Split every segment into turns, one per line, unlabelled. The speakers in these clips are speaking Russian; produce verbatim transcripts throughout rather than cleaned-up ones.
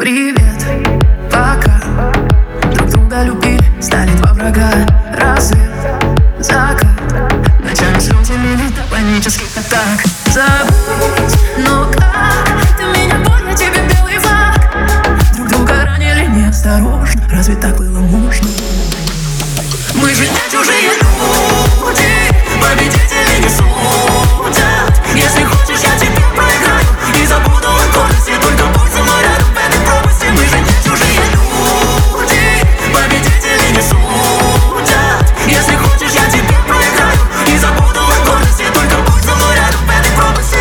Привет, пока. Друг друга любили, стали два врага. Рассвет, закат, ночами слезы лили до панических атак. Забыть, но как? Ты меня понял, тебе белый флаг. Друг друга ранили неосторожно. Разве так было можно? Мы же не чужие люди, победители не судят. Если хочешь, я тебе проиграю и забуду о гордости. Только будь со мной рядом в этой пропасти. Мы же не чужие люди, победители не судят. Если хочешь, я тебе проиграю и забуду о гордости. Только будь со мной рядом в этой пропасти.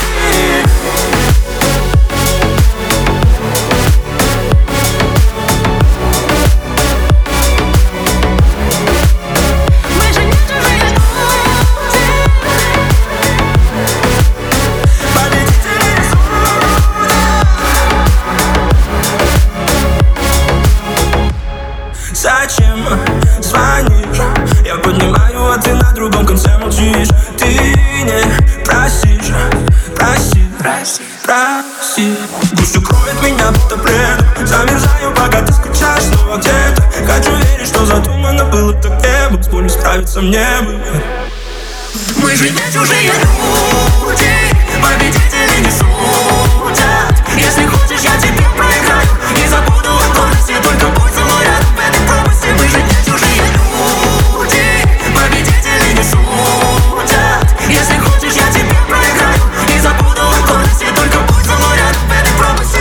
Зачем звонишь? Я поднимаю, а ты на другом конце молчишь. Ты не просишь, проси, проси, проси. Пусть укроет меня будто плед. Замерзаю, пока ты скучаешь снова где-то. Хочу верить, что задумано было так небо. С болью справиться мне бы.
Мы же не чужие люди, победители не судят. Если хочешь, я тебе проиграю и забуду о гордости. Только будь со мной рядом в этой пропасти. Мы же не чужие люди, победители не судят. Если хочешь, я тебе проиграю и забуду о гордости. Только будь со мной рядом в этой пропасти.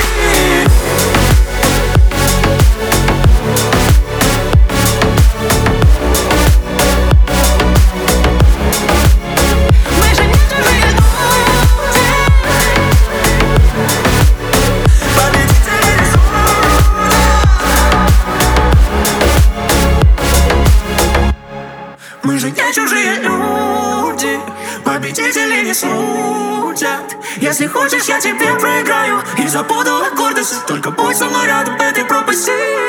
Мы же не чужие люди, победители не судят.
Если хочешь, я тебе проиграю и забуду о гордости.
Только будь со мной рядом в этой пропасти.